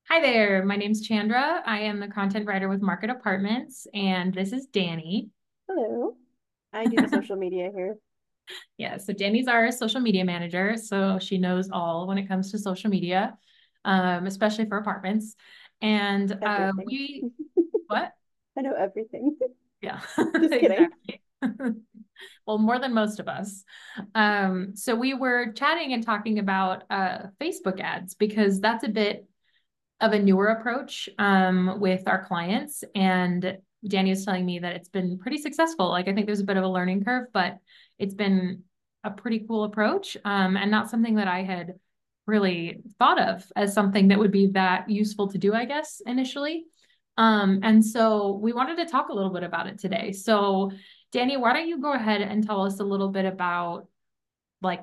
Hi there, my name's Chandra. I am the content writer with Market Apartments, and this is Danny. Hello. I do the social media here. Yeah, so Danny's our social media manager, so she knows all when it comes to social media, especially for apartments. And Everything. what? I know everything. Yeah, Just kidding. exactly. Well, more than most of us. So we were chatting and talking about Facebook ads because that's a bit of a newer approach with our clients. And Danny was telling me that it's been pretty successful. Like I think there's a bit of a learning curve, but it's been a pretty cool approach and not something that I had really thought of as something that would be that useful to do, I guess, initially. And so we wanted to talk a little bit about it today. So Danny, why don't you go ahead and tell us a little bit about like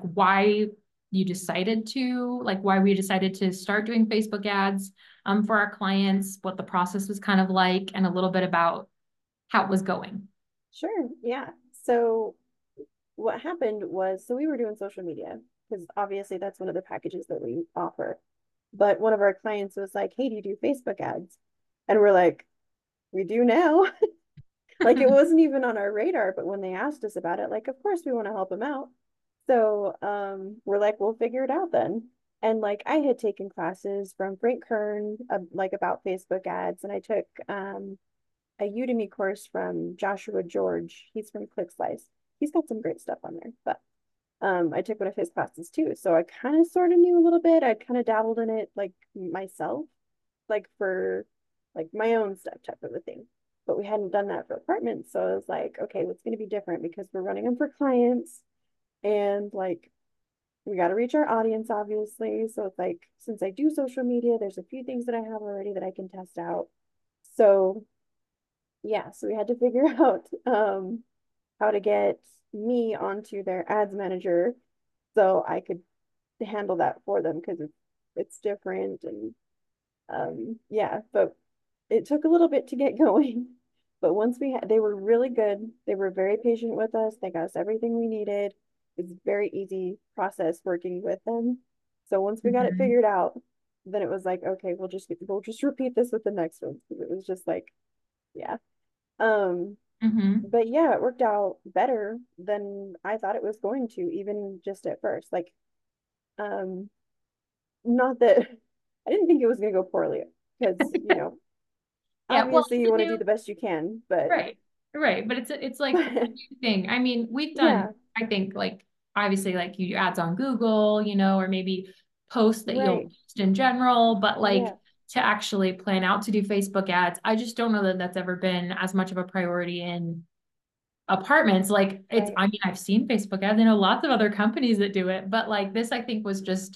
why we decided to start doing Facebook ads for our clients, what the process was kind of like, and a little bit about how it was going. Sure. Yeah. So what happened was, we were doing social media because obviously that's one of the packages that we offer. But one of our clients was like, "Hey, do you do Facebook ads?" And we're like, "We do now." Like it wasn't even on our radar, but when they asked us about it, like, of course we want to help them out. So we're like, we'll figure it out then. And like I had taken classes from Frank Kern, like about Facebook ads, and I took a Udemy course from Joshua George. He's from ClickSlice. He's got some great stuff on there, but I took one of his classes too. So I kind of sort of knew a little bit. I'd kind of dabbled in it like myself, like for like my own stuff type of a thing. But we hadn't done that for apartments. So I was like, okay, what's going to be different because we're running them for clients and like we got to reach our audience, obviously. So it's like, since I do social media, there's a few things that I have already that I can test out. So yeah, so we had to figure out how to get me onto their ads manager so I could handle that for them because it's different and yeah, but it took a little bit to get going. But once they were really good. They were very patient with us. They got us everything we needed. It's a very easy process working with them. So once we got it Mhm. figured out, then it was like, okay, we'll just repeat this with the next one because it was just like, yeah. Um, Mhm. but yeah, it worked out better than I thought it was going to, even just at first. Like, um, not that I didn't think it was going to go poorly because, Yeah, well, obviously it's you a want to do new the best you can, but right, right, but it's like it's a new thing. I mean, we've done, yeah, I think, like obviously, like you do ads on Google, or maybe posts that you'll right. post in general, but like Yeah, to actually plan out to do Facebook ads, I just don't know that that's ever been as much of a priority in apartments. Like right. I mean, I've seen Facebook ads. I know lots of other companies that do it, but like this, I think was just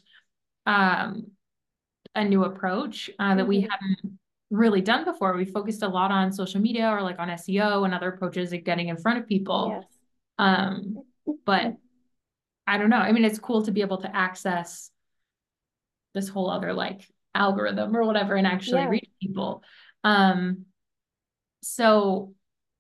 um, a new approach that we Hmm. haven't really done before. We focused a lot on social media or like on SEO and other approaches of getting in front of people. Yes. Um, but I don't know. I mean, it's cool to be able to access this whole other like algorithm or whatever and actually Yeah. reach people. Um, so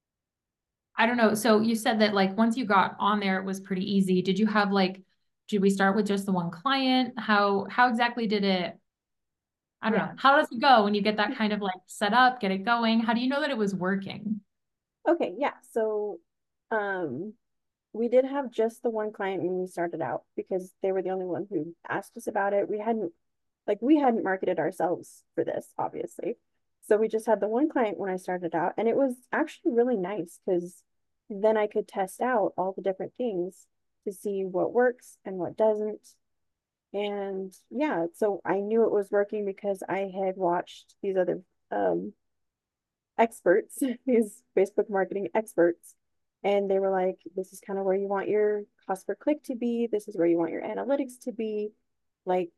I don't know. So you said that like once you got on there, it was pretty easy. Did you have like, did we start with just the one client? How exactly did it, I don't know. Yeah. How does it go when you get that kind of like set up, get it going? How do you know that it was working? Okay, yeah. So um we did have just the one client when we started out because they were the only one who asked us about it. We hadn't marketed ourselves for this, obviously. So we just had the one client when I started out, and it was actually really nice because then I could test out all the different things to see what works and what doesn't. And yeah, so I knew it was working because I had watched these other um, experts, these Facebook marketing experts, and they were like, this is kind of where you want your cost per click to be. This is where you want your analytics to be. Like,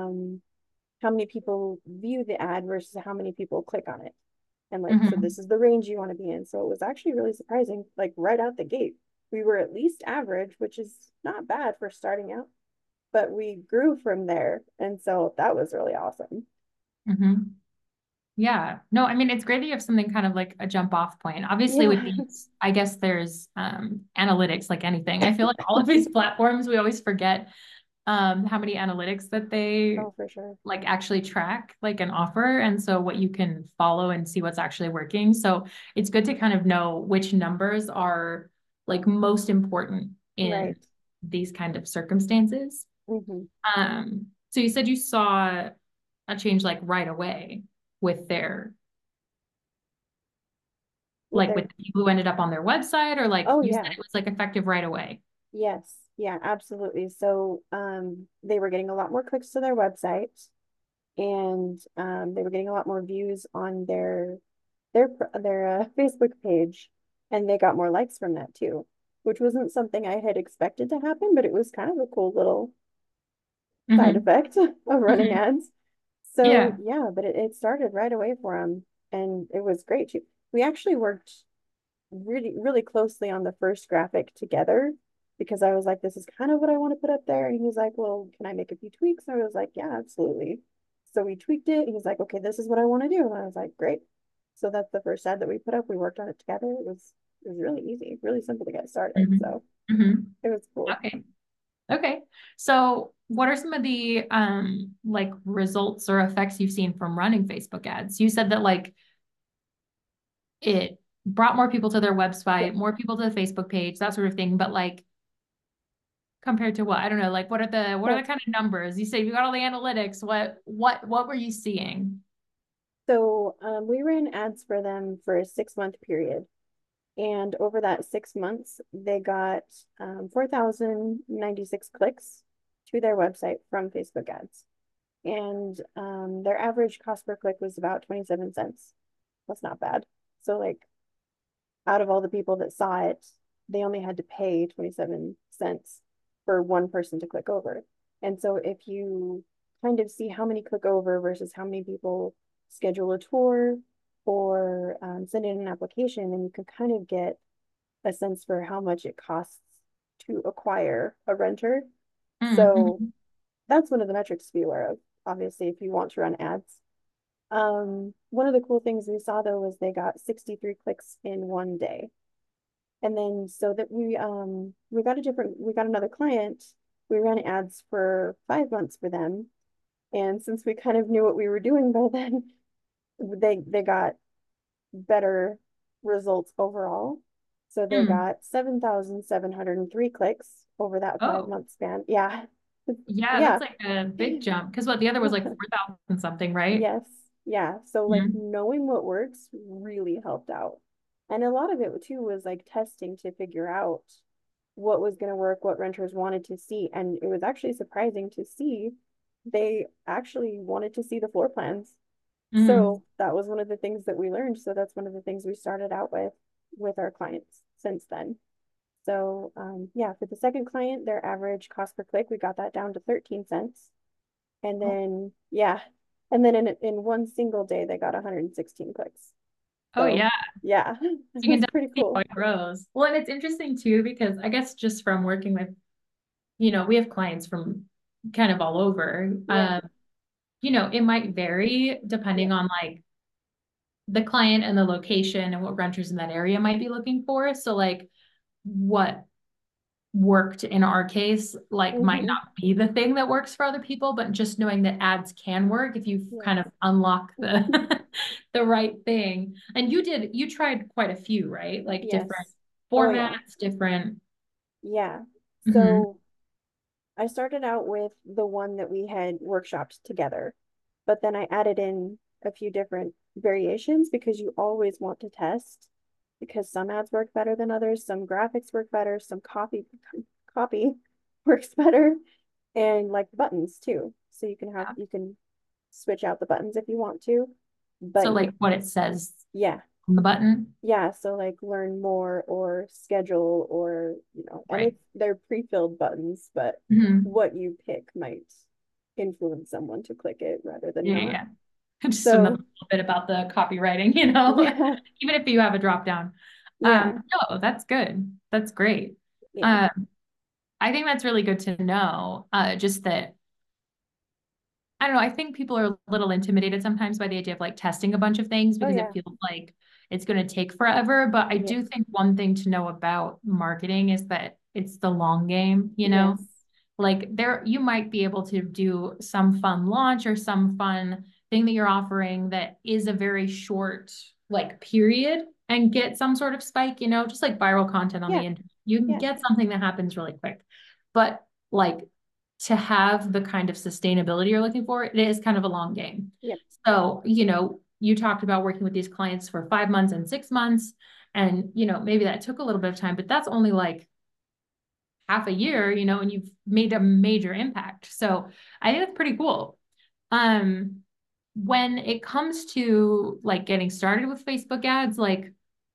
how many people view the ad versus how many people click on it. And like, so Hmm. this is the range you want to be in. So it was actually really surprising, like right out the gate. We were at least average, which is not bad for starting out, but we grew from there. And so that was really awesome. Hmm. Yeah. No, I mean, it's great that you have something kind of like a jump off point. Obviously, with Yeah. these, I guess there's analytics like anything. I feel like all of these platforms, we always forget. how many analytics that they Oh, for sure. like actually track like an offer. And so what you can follow and see what's actually working. So it's good to kind of know which numbers are like most important in Right. these kind of circumstances. Hmm. So you said you saw a change like right away with their With like their, with the people who ended up on their website, or like oh you said yeah. it was like effective right away. Yes. Yeah, absolutely. So they were getting a lot more clicks to their website, and they were getting a lot more views on their Facebook page, and they got more likes from that too, which wasn't something I had expected to happen, but it was kind of a cool little side Hmm. effect of running Hmm. ads. So Yeah. yeah, but it started right away for him, and it was great too. We actually worked really, really closely on the first graphic together because I was like, this is kind of what I want to put up there. And he's like, well, can I make a few tweaks? I was like, yeah, absolutely. So we tweaked it. He's like, okay, this is what I want to do. And I was like, great. So that's the first ad that we put up. We worked on it together. It was really easy, really simple to get started. Hmm. So Hmm. it was cool. Okay. Okay. So what are some of the like results or effects you've seen from running Facebook ads? You said that like it brought more people to their Yeah. website, more people to the Facebook page, that sort of thing. But like compared to what? I don't know, like what are So the kind of numbers? You say you got all the analytics. What were you seeing? we ran ads for them for a 6 month period. And over that 6 months, they got 4,096 clicks to their website from Facebook ads. And their average cost per click was about 27 cents. That's not bad. So, like, out of all the people that saw it, they only had to pay 27 cents for one person to click over. And so, if you kind of see how many click over versus how many people schedule a tour or send in an application, then you can kind of get a sense for how much it costs to acquire a renter. So Mm-hmm. that's one of the metrics to be aware of, obviously, if you want to run ads. One of the cool things we saw though was they got 63 clicks in one day. And then so that we got another client. We ran ads for 5 months for them. And since we kind of knew what we were doing by then, they got better results overall. So they Mm. got 7,703 clicks over that five Oh, month span. Yeah. yeah, Yeah. that's like a big jump. Because what the other was like 4,000 something, right? Yes. Yeah. So like Mhm. knowing what works really helped out. And a lot of it too was like testing to figure out what was going to work, what renters wanted to see. And it was actually surprising to see they actually wanted to see the floor plans. Mm. So that was one of the things that we learned. So that's one of the things we started out with our clients since then. So yeah, for the second client, their average cost per click, we got that down to 13 cents. And Oh, then yeah, and then in one single day they got 116 clicks. oh, So yeah. yeah, it You can was definitely pretty see how cool. it grows. Well, and it's interesting too, because I guess just from working with, we have clients from kind of all over. Yeah, It might vary yeah, depending on like the client and the location and what renters in that area might be looking for. So like what worked in our case, like might hmm, not be the thing that works for other people, but just knowing that ads can work if you kind yes, of unlock the the right thing. And you tried quite a few, right? Like different yes. Oh yeah, formats, different. yeah. Mhm. So I started out with the one that we had workshopped together, but then I added in a few different variations because you always want to test because some ads work better than others, some graphics work better, some copy works better, and like buttons too. So you can switch out the buttons if you want to. So But like what it says yeah, on the button. yeah, so like learn more or schedule or, and Right. they're pre-filled buttons, but Mhm. what you pick might influence someone to click it rather than Yeah, not. yeah. Just another So little bit about the copywriting, yeah, even if you have a drop down. yeah, No, that's good. That's great. yeah. Um, I think that's really good to know. Just that I don't know. I think people are a little intimidated sometimes by the idea of like testing a bunch of things Oh because it yeah, feels like it's going to take forever. But I yes, do think one thing to know about marketing is that it's the long game, you know? yes, Like there, you might be able to do some fun launch or some fun thing that you're offering that is a very short like period and get some sort of spike, just like viral content on the Yeah, internet. You can yeah, get something that happens really quick. But like to have the kind of sustainability you're looking for, it is kind of a long game. yep, So, you talked about working with these clients for 5 months and 6 months, and maybe that took a little bit of time, but that's only like half a year, and you've made a major impact. So I think that's pretty cool. Um, when it comes to like getting started with Facebook ads, like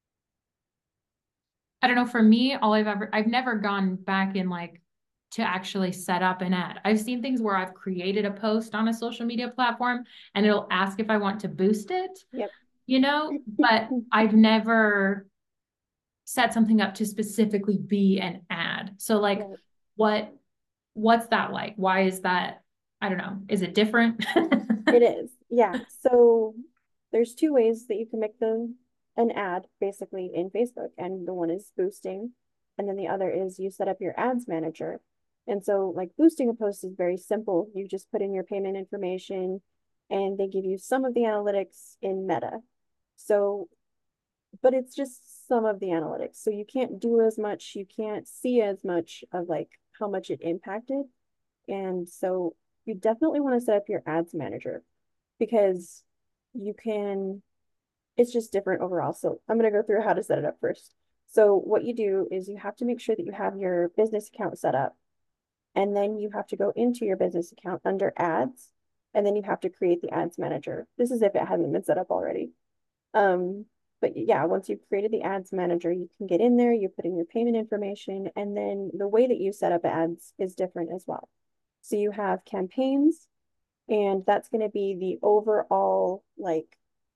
I don't know, for me, I've never gone back in like to actually set up an ad. I've seen things where I've created a post on a social media platform and it'll ask if I want to boost it, yep. but I've never set something up to specifically be an ad. So like Right. what what's that like? Why is that? I don't know. Is it different? It is. Yeah. So there's two ways that you can make an ad basically in Facebook. And the one is boosting. And then the other is you set up your ads manager. And so like boosting a post is very simple. You just put in your payment information and they give you some of the analytics in Meta. So, but it's just some of the analytics. So you can't do as much, you can't see as much of like how much it impacted. And so you definitely want to set up your ads manager because you can, it's just different overall. So I'm going to go through how to set it up first. So what you do is you have to make sure that you have your business account set up. And then you have to go into your business account under ads. And then you have to create the ads manager. This is if it hasn't been set up already. Um, but yeah, once you've created the ads manager, you can get in there, you put in your payment information, and then the way that you set up ads is different as well. So you have campaigns, and that's going to be the overall, like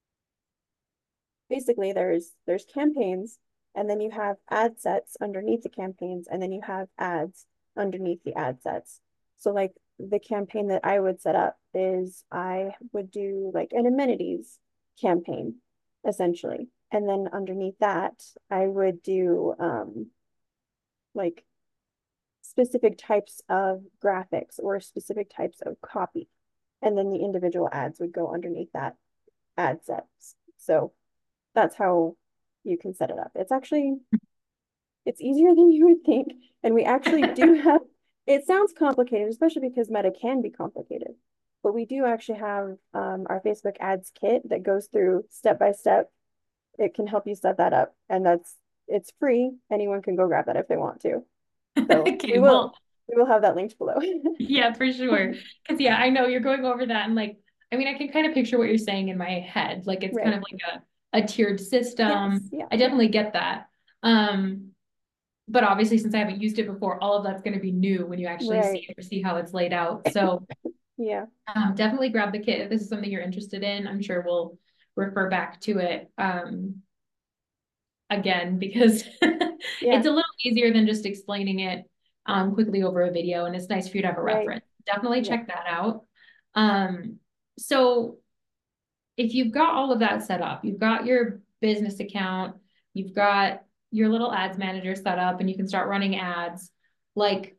basically there's campaigns, and then you have ad sets underneath the campaigns, and then you have ads underneath the ad sets. So like the campaign that I would set up is I would do like an amenities campaign essentially. And then underneath that, I would do like specific types of graphics or specific types of copy. And then the individual ads would go underneath that ad sets. So that's how you can set it up. It's easier than you would think. And we actually do have, it sounds complicated, especially because Meta can be complicated. But we do actually have our Facebook ads kit that goes through step by step. It can help you set that up. And it's free. Anyone can go grab that if they want to. So Okay, well, we will have that linked below. yeah, for sure. Because yeah, I know you're going over that and like, I mean, I can kind of picture what you're saying in my head. Like it's kind Right. of like a tiered Yes. system. Yeah. I definitely get that. Um, but obviously since I haven't used it before, all of that's going to be new when you actually Right. see it or see how it's laid out. So Yeah. definitely grab the kit if this is something you're interested in. I'm sure we'll refer back to it again because Yeah. it's a little easier than just explaining it quickly over a video, and it's nice for you to have a Right. reference. Definitely Yep. check that out. So if you've got all of that set up, you've got your business account, you've got your little ads manager set up, and you can start running ads, like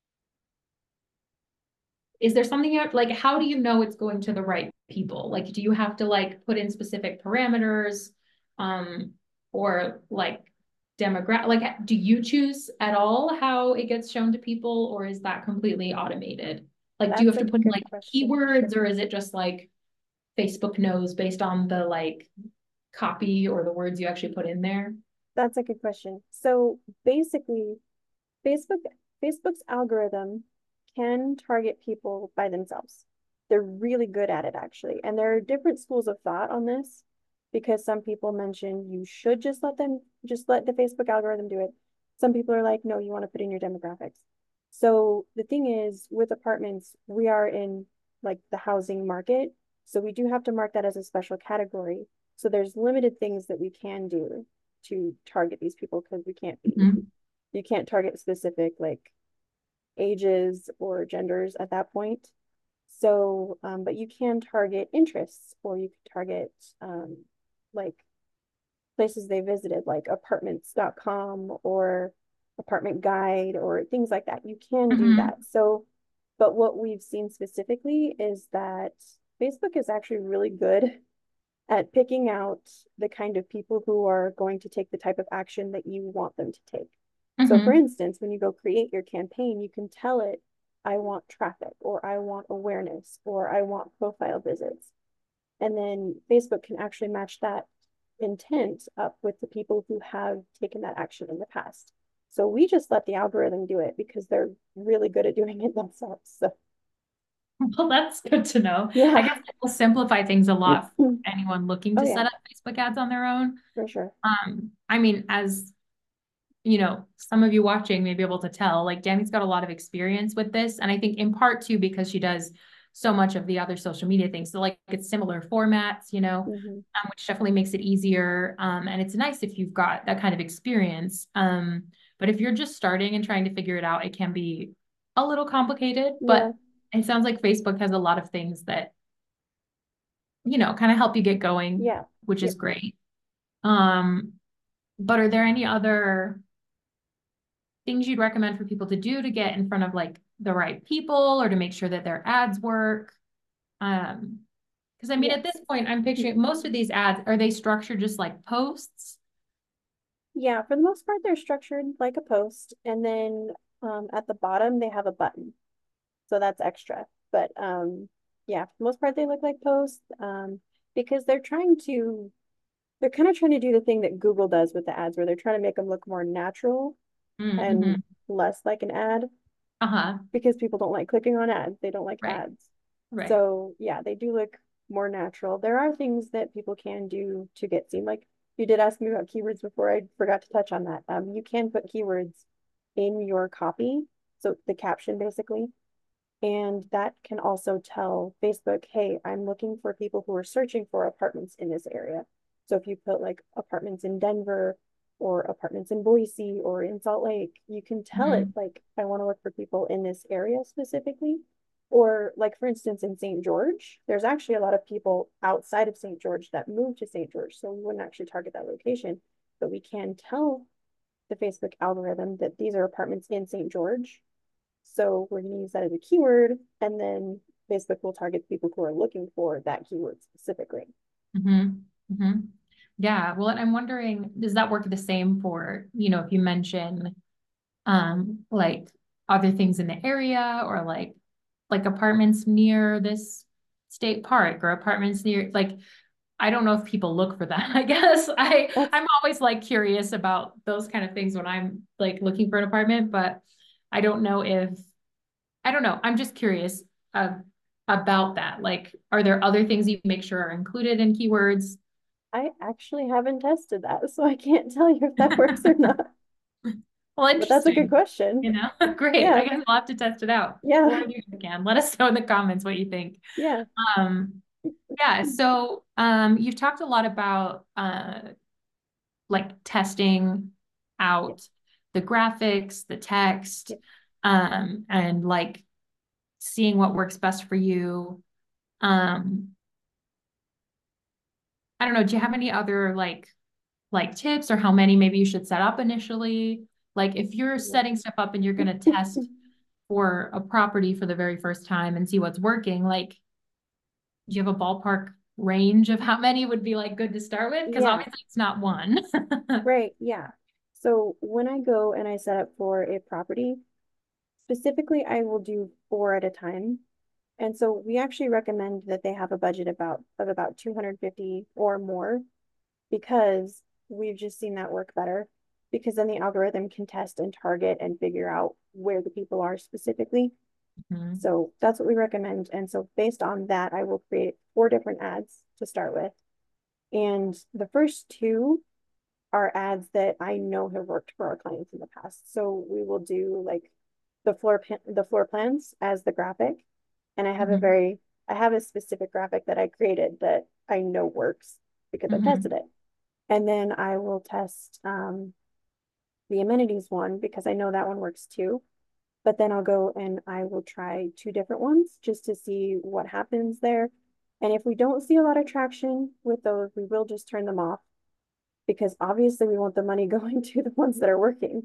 is there something you have, like how do you know it's going to the right people? Like do you have to like put in specific parameters um or like demographic, like do you choose at all how it gets shown to people, or is that completely automated? Like do you That's have a to put in good like question. keywords, or is it just like Facebook knows based on the like copy or the words you actually put in there? That's a good question. So basically, Facebook Facebook's algorithm can target people by themselves. They're really good at it actually. And there are different schools of thought on this because some people mention you should just let the Facebook algorithm do it. Some people are like, no, you want to put in your demographics. So the thing is with apartments, we are in like the housing market. So we do have to mark that as a special category. So there's limited things that we can do to target these people because we can't be Mhm. you can't target specific like ages or genders at that point. So, but you can target interests or you can target like places they visited, like apartments.com or apartment guide or things like that. You can do that. Hmm. So, but what we've seen specifically is that Facebook is actually really good at picking out the kind of people who are going to take the type of action that you want them to take. So, for Hmm. instance, when you go create your campaign, you can tell it, I want traffic, or I want awareness, or I want profile visits. And then Facebook can actually match that intent up with the people who have taken that action in the past. So we just let the algorithm do it because they're really good at doing it themselves. So Well, that's good to know. I yeah. guess it will simplify things a lot for Oh anyone looking to yeah, set up Facebook ads on their own. for sure. I mean, as some of you watching may be able to tell, like Danny's got a lot of experience with this. And I think in part too, because she does so much of the other social media things. So like it's similar formats, Mm-hmm. which definitely makes it easier. And it's nice if you've got that kind of experience. But if you're just starting and trying to figure it out, it can be a little complicated, Yeah, but it sounds like Facebook has a lot of things that, kind of help you get going, yeah, which yeah, is great. Um, but are there any other things you'd recommend for people to do to get in front of like the right people or to make sure that their ads work? Um, because I mean, at this yes. point, I'm picturing most of these ads, are they structured just like posts? Yeah, for the most part, they're structured like a post, and then at the bottom they have a button, so that's extra. But yeah, for the most part, they look like posts because they're kind of trying to do the thing that Google does with the ads, where they're trying to make them look more natural and Mm-hmm. less like an ad Uh-huh. because people don't like clicking on ads. They don't like Right. ads. Right. So yeah, they do look more natural. There are things that people can do to get seen. Like you did ask me about keywords before. I forgot to touch on that. You can put keywords in your copy, so the caption basically, and that can also tell Facebook, hey, I'm looking for people who are searching for apartments in this area. So if you put like apartments in Denver or apartments in Boise or in Salt Lake, you can tell it Mm-hmm. like, I want to look for people in this area specifically. Or like for instance, in St. George, there's actually a lot of people outside of St. George that moved to St. George. So we wouldn't actually target that location, but we can tell the Facebook algorithm that these are apartments in St. George, so we're going to use that as a keyword, and then Facebook will target people who are looking for that keyword specifically. Mm-hmm. Mm-hmm. Yeah. Well, I'm wondering, does that work the same for, if you mention like other things in the area or like apartments near this state park or apartments near like I don't know if people look for that. I guess That's I'm always like curious about those kind of things when I'm like looking for an apartment, but I don't know if I don't know. I'm just curious uh, about that. Like, are there other things you make sure are included in keywords? I actually haven't tested that, so I can't tell you if that works or not. Well, But that's a good interesting. question. Great. I Yeah, guess I'll have to test it out. Or yeah, you can let us know in the comments what you think. yeah, Um, yeah, so you've talked a lot about like testing yeah, out the graphics, the text, yeah. and like seeing what works best for you. Um, I don't know, do you have any other like tips or how many maybe you should set up initially? Like if you're setting stuff up and you're going to test for a property for the very first time and see what's working, like do you have a ballpark range of how many would be like good to start with? Because Yeah, obviously it's not one. right, yeah. So when I go and I set up for a property, specifically, I will do four at a time. And so we actually recommend that they have a budget of about 250 or more because we've just seen that work better because then the algorithm can test and target and figure out where the people are specifically. Mhm. So that's what we recommend. And so based on that, I will create four different ads to start with. And the first two are ads that I know have worked for our clients in the past. So we will do like the floor plans as the graphic. And Mhm. I have a specific graphic that I created that I know works because I've tested Mhm. it. And then I will test the amenities one because I know that one works too. But then I'll go and I will try two different ones just to see what happens there. And if we don't see a lot of traction with those, we will just turn them off because obviously we want the money going to the ones that are working.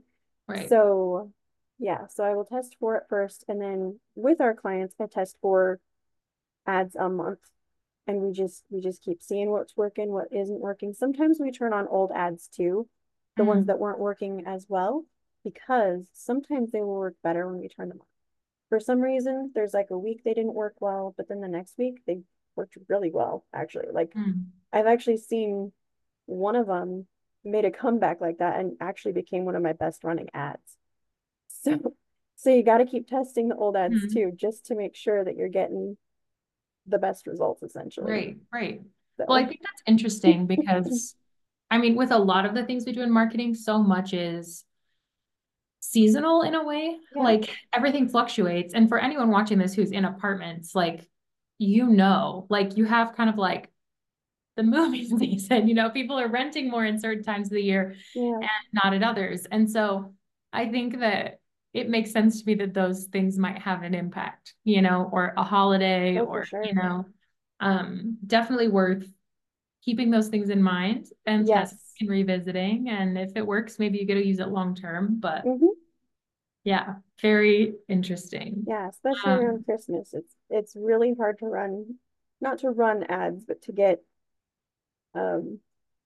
Right. So yeah, so I will test for it first, and then with our clients, I test for ads a month, and we just keep seeing what's working, what isn't working. Sometimes we turn on old ads too, the ones Mm. that weren't working as well, because sometimes they will work better when we turn them on. For some reason, there's like a week they didn't work well, but then the next week they worked really well, actually. Like Mm. I've actually seen one of them made a comeback like that and actually became one of my best running ads. So so you got to keep testing the old ads Mm. too, just to make sure that you're getting the best results essentially. Right, right. Well, I So think that's interesting because I mean, with a lot of the things we do in marketing, so much is seasonal in a way. yeah, Like everything fluctuates. And for anyone watching this who's in apartments, like, you know, like you have kind of like the movie season, you know, people are renting more in certain times of the year yeah, and not at others. And so I think that it makes sense to me that those things might have an impact, you know, or a holiday oh for or, you sure. know, definitely worth keeping those things in mind and testing Yes. and revisiting. And if it works, maybe you get to use it long term. But Hmm. yeah, very interesting. Yeah, especially around Um, Christmas. It's really hard to run, not to run ads, but to get um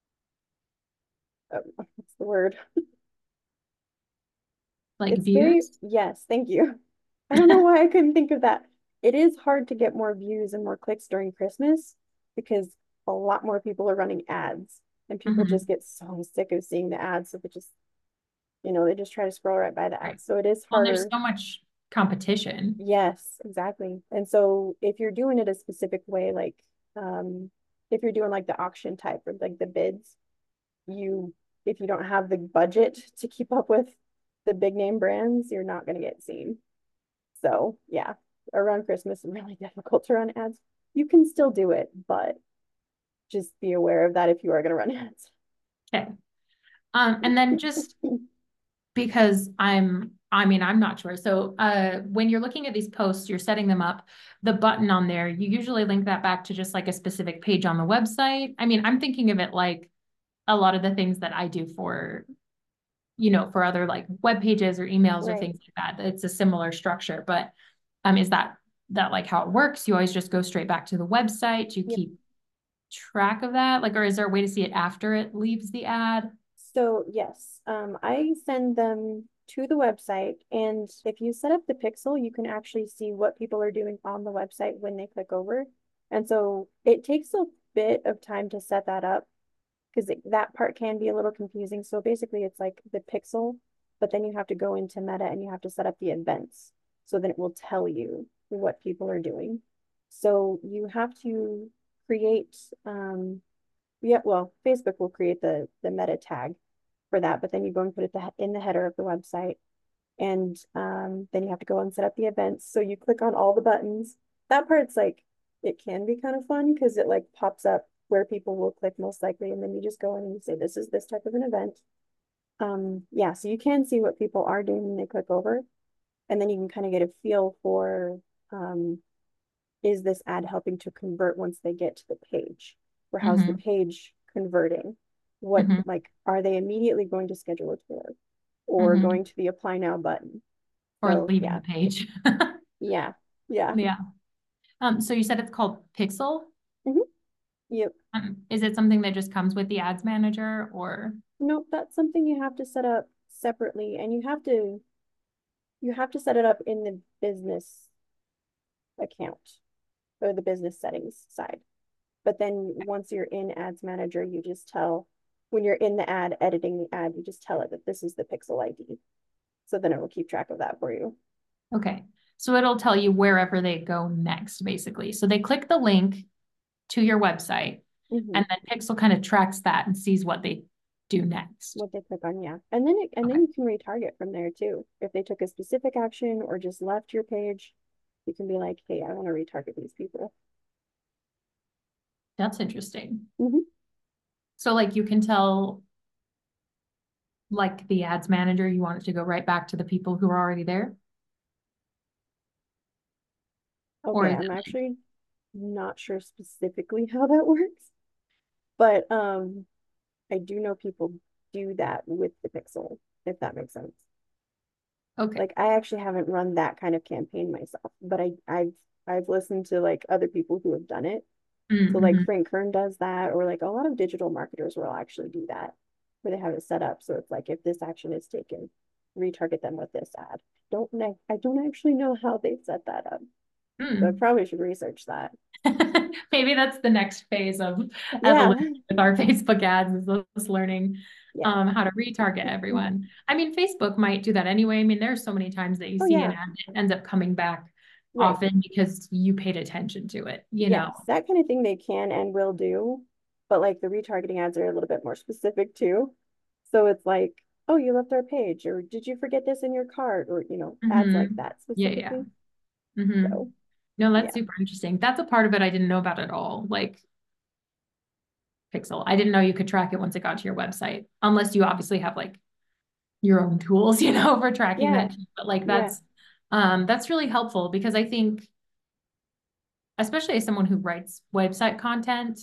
what's the word? like It's very, views. yes, thank you. I don't know why I couldn't think of that. It is hard to get more views and more clicks during Christmas because a lot more people are running ads and people just Mhm. get so sick of seeing the ads. So they just, they just try to scroll right by the Right. ads. So it is Well, there's harder. so much competition. Yes, exactly. And so if you're doing it a specific way, like um, if you're doing like the auction type or like the bids, you if you don't have the budget to keep up with the big name brands, you're not going to get seen. So yeah, around Christmas, it's really difficult to run ads. You can still do it, but just be aware of that if you are going to run ads. Okay. And then just because I mean, I'm not sure. So, when you're looking at these posts, you're setting them up, the button on there, you usually link that back to just like a specific page on the website. I mean, I'm thinking of it like a lot of the things that I do for, you know, for other like web pages or emails or Right. things like that. It's a similar structure, but is that like how it works? You always just go straight back to the website. You Yep. keep track of that? Like, or is there a way to see it after it leaves the ad? So yes, I send them to the website, and if you set up the pixel, you can actually see what people are doing on the website when they click over. And so it takes a bit of time to set that up because that part can be a little confusing. So basically, it's like the pixel, but then you have to go into Meta and you have to set up the events. So then it will tell you what people are doing. So you have to create, yeah, well, Facebook will create the meta tag for that, but then you go and put it in the header of the website. And then you have to go and set up the events. So you click on all the buttons. That part's like, it can be kind of fun because it like pops up where people will click most likely. And then you just go in and you say, this is this type of an event. Yeah, so you can see what people are doing when they click over. And then you can kind of get a feel for um, is this ad helping to convert once they get to the page? Or how's the Mm-hmm. page converting? What, Mm-hmm. like, are they immediately going to schedule a tour or Mm-hmm. going to the apply now button? Or So leaving yeah, the page. yeah, yeah. Yeah. So you said it's called Pixel. Mhm. Yep. Is it something that just comes with the ads manager or? Nope, that's something you have to set up separately, and you have to set it up in the business account or the business settings side. But then once you're in Ads Manager, you just tell when you're in the ad, editing the ad, you just tell it that this is the Pixel ID. So then it will keep track of that for you. Okay. So it'll tell you wherever they go next, basically. So they click the link to your website, Hmm. and then Pixel kind of tracks that and sees what they do next. What they click on, yeah. And then Okay. you can retarget from there too. If they took a specific action or just left your page, you can be like, hey, I want to retarget these people. That's interesting. Hmm. So like you can tell like the ads manager, you want it to go right back to the people who are already there? Or Okay, is I'm it like, actually not sure specifically how that works, but I do know people do that with the Pixel, if that makes sense. Okay. Like I actually haven't run that kind of campaign myself, but I've listened to like other people who have done it. So like Mm-hmm. Frank Kern does that, or like a lot of digital marketers will actually do that, where they have it set up. So it's like if this action is taken, retarget them with this ad. I don't actually know how they set that up. So I Mm. probably should research that. Maybe that's the next phase of Yeah. evolution with our Facebook ads is us learning Yeah. how to retarget everyone. I mean, Facebook might do that anyway. I mean, there's so many times that you Oh see an yeah. ad that ends up coming back Right. often because you paid attention to it, you know. Yes, that kind of thing they can and will do. But like the retargeting ads are a little bit more specific too. So it's like, oh, you left our page, or did you forget this in your cart? Or, ads like Hmm. that Yeah, yeah. specifically. Hmm. So No, that's yeah. super interesting. That's a part of it I didn't know about at all. Like Pixel. I didn't know you could track it once it got to your website, unless you obviously have like your own tools, for tracking Yeah. that. But like Yeah. that's really helpful because I think, especially as someone who writes website content,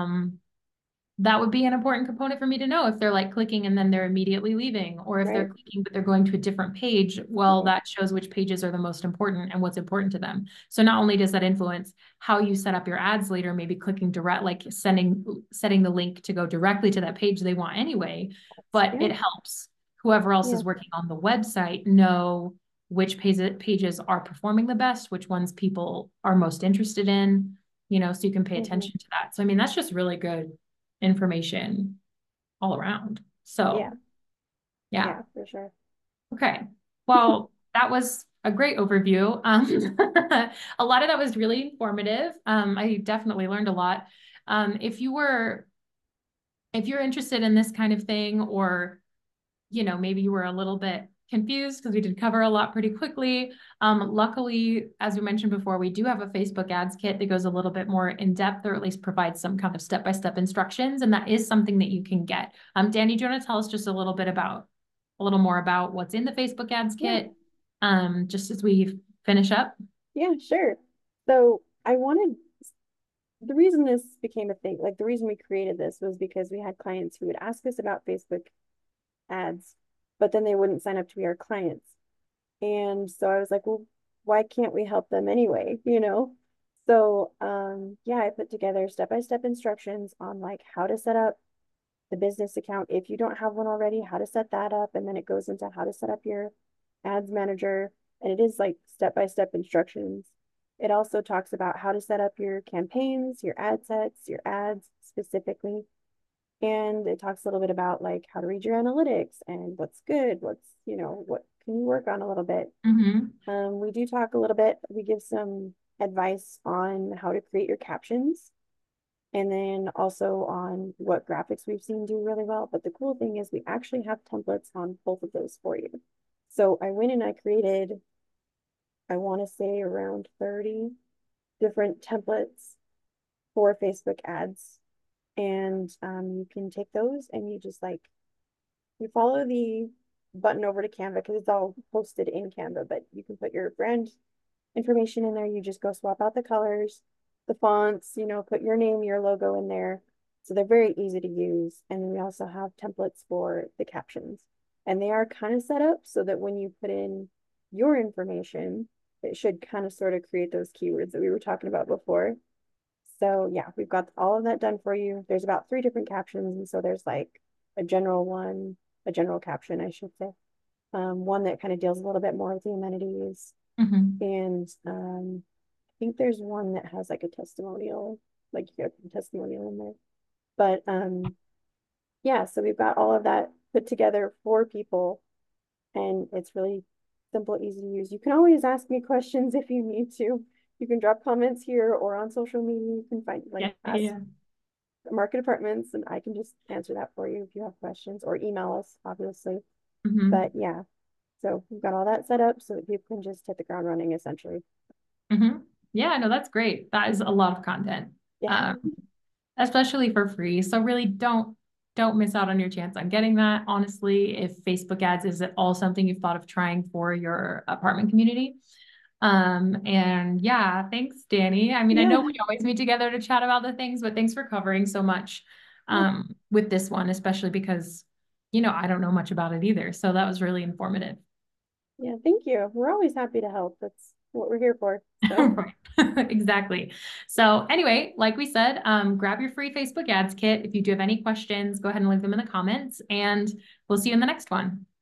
that would be an important component for me to know if they're like clicking and then they're immediately leaving, or if they're Right. clicking but they're going to a different page. Well, Right. that shows which pages are the most important and what's important to them. So not only does that influence how you set up your ads later, maybe clicking direct, like setting the link to go directly to that page they want anyway, but Yeah. it helps whoever else Yeah. is working on the website know which pages are performing the best, which ones people are most interested in, so you can pay Hmm. attention to that. So I mean, that's just really good information all around. Yeah. So, yeah. Yeah, for sure. Okay. Well, that was a great overview. A lot of that was really informative. I definitely learned a lot. If if you're interested in this kind of thing, or maybe you were a little bit confused because we did cover a lot pretty quickly. Luckily, as we mentioned before, we do have a Facebook ads kit that goes a little bit more in depth, or at least provides some kind of step-by-step instructions. And that is something that you can get. Danny, do you want to tell us just a little more about what's in the Facebook ads Yeah. kit? Just as we finish up. Yeah, sure. So I wanted the reason this became a thing, like the reason we created this was because we had clients who would ask us about Facebook ads, but then they wouldn't sign up to be our clients. And so I was like, well, why can't we help them anyway? So yeah, I put together step-by-step instructions on like how to set up the business account if you don't have one already, how to set that up, and then it goes into how to set up your ads manager. And it is like step-by-step instructions. It also talks about how to set up your campaigns, your ad sets, your ads specifically. And it talks a little bit about like how to read your analytics and what's good, what can you work on a little bit. Mm-hmm. We do talk a little bit, we give some advice on how to create your captions, and then also on what graphics we've seen do really well. But the cool thing is we actually have templates on both of those for you. So I went and I created, I want to say around 30 different templates for Facebook ads. And you can take those and you just like, you follow the button over to Canva because it's all posted in Canva, but you can put your brand information in there. You just go swap out the colors, the fonts, put your name, your logo in there. So they're very easy to use. And then we also have templates for the captions. And they are kind of set up so that when you put in your information, it should kind of sort of create those keywords that we were talking about before. So yeah, we've got all of that done for you. There's about 3 different captions. And so there's like a general one, a general caption, I should say. One that kind of deals a little bit more with the amenities, Mm-hmm. and I think there's one that has like a testimonial, like you get a testimonial in there. But yeah, so we've got all of that put together for people, and it's really simple, easy to use. You can always ask me questions if you need to. You can drop comments here or on social media. You can find like Yeah, ask yeah. market departments, and I can just answer that for you if you have questions, or email us, obviously. Mm-hmm. But yeah, so we've got all that set up so that people can just hit the ground running essentially. Mm-hmm. Yeah, no, that's great. That is a lot of content. Yeah. Um, Especially for free. So really don't miss out on your chance on getting that. Honestly, if Facebook ads is at all something you've thought of trying for your apartment community. And yeah, thanks, Danny. I mean, I know Yeah. we always meet together to chat about the things, but thanks for covering so much Yeah. with this one, especially because, I don't know much about it either. So that was really informative. Yeah, thank you. We're always happy to help. That's what we're here for. So, Right. Exactly. So anyway, like we said, grab your free Facebook ads kit. If you do have any questions, go ahead and leave them in the comments, and we'll see you in the next one.